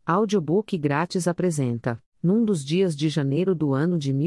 Audiobook grátis apresenta, num dos dias de janeiro do ano de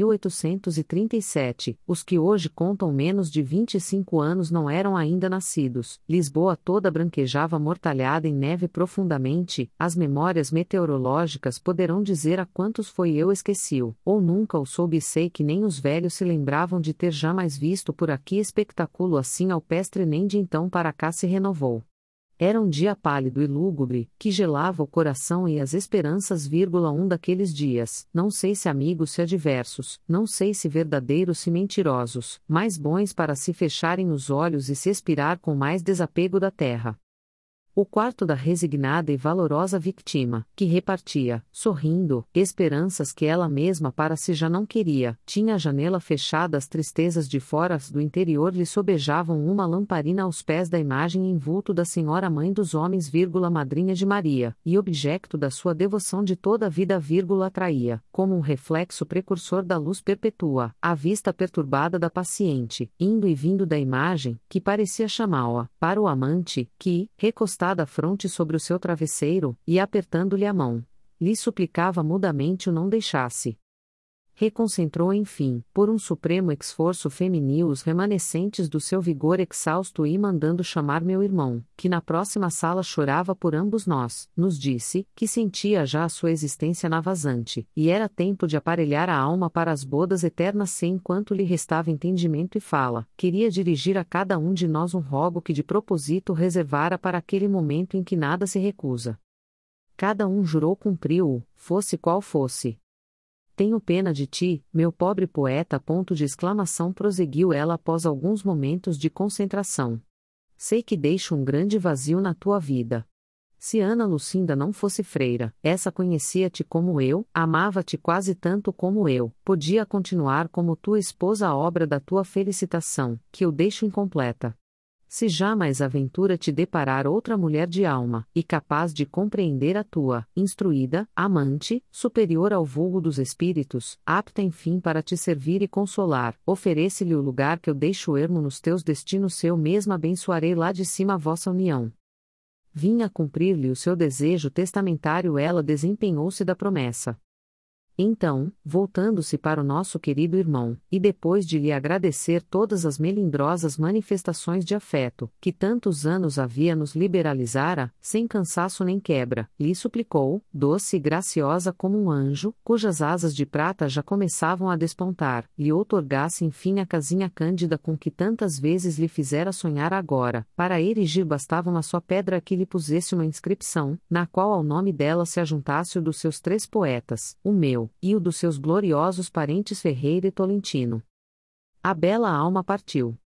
1837, os que hoje contam menos de 25 anos não eram ainda nascidos. Lisboa toda branquejava mortalhada em neve profundamente, as memórias meteorológicas poderão dizer a quantos foi eu esqueci-o, ou nunca o soube e sei que nem os velhos se lembravam de ter jamais visto por aqui espectáculo assim alpestre nem de então para cá se renovou. Era um dia pálido e lúgubre, que gelava o coração e as esperanças. Um daqueles dias, não sei se amigos se adversos, não sei se verdadeiros se mentirosos, mais bons para se fecharem os olhos e se expirar com mais desapego da terra. O quarto da resignada e valorosa vítima, que repartia, sorrindo, esperanças que ela mesma para si já não queria, tinha a janela fechada. As tristezas de fora do interior lhe sobejavam uma lamparina aos pés da imagem em vulto da Senhora Mãe dos Homens, madrinha de Maria, e objeto da sua devoção de toda a vida, atraía, como um reflexo precursor da luz perpétua, a vista perturbada da paciente, indo e vindo da imagem, que parecia chamá-la, para o amante, que, recostada a fronte sobre o seu travesseiro, e apertando-lhe a mão, lhe suplicava mudamente o não deixasse. Reconcentrou enfim, por um supremo esforço feminil, os remanescentes do seu vigor exausto e mandando chamar meu irmão, que na próxima sala chorava por ambos nós, nos disse, que sentia já a sua existência na vazante, e era tempo de aparelhar a alma para as bodas eternas se enquanto lhe restava entendimento e fala, queria dirigir a cada um de nós um rogo que de propósito reservara para aquele momento em que nada se recusa. Cada um jurou cumpri-o, fosse qual fosse. Tenho pena de ti, meu pobre poeta! Prosseguiu ela após alguns momentos de concentração. Sei que deixo um grande vazio na tua vida. Se Ana Lucinda não fosse freira, essa conhecia-te como eu, amava-te quase tanto como eu, podia continuar como tua esposa a obra da tua felicitação, que eu deixo incompleta. Se jamais a ventura te deparar outra mulher de alma, e capaz de compreender a tua, instruída, amante, superior ao vulgo dos espíritos, apta enfim para te servir e consolar, oferece-lhe o lugar que eu deixo ermo nos teus destinos, eu mesma abençoarei lá de cima a vossa união. Vinha cumprir-lhe o seu desejo testamentário. Ela desempenhou-se da promessa. Então, voltando-se para o nosso querido irmão, e depois de lhe agradecer todas as melindrosas manifestações de afeto, que tantos anos havia nos liberalizara, sem cansaço nem quebra, lhe suplicou, doce e graciosa como um anjo, cujas asas de prata já começavam a despontar, lhe outorgasse enfim a casinha cândida com que tantas vezes lhe fizera sonhar. Agora, para erigir bastava uma só pedra que lhe pusesse uma inscrição, na qual ao nome dela se ajuntasse o dos seus 3 poetas, o meu, e o dos seus gloriosos parentes Ferreira e Tolentino. A bela alma partiu.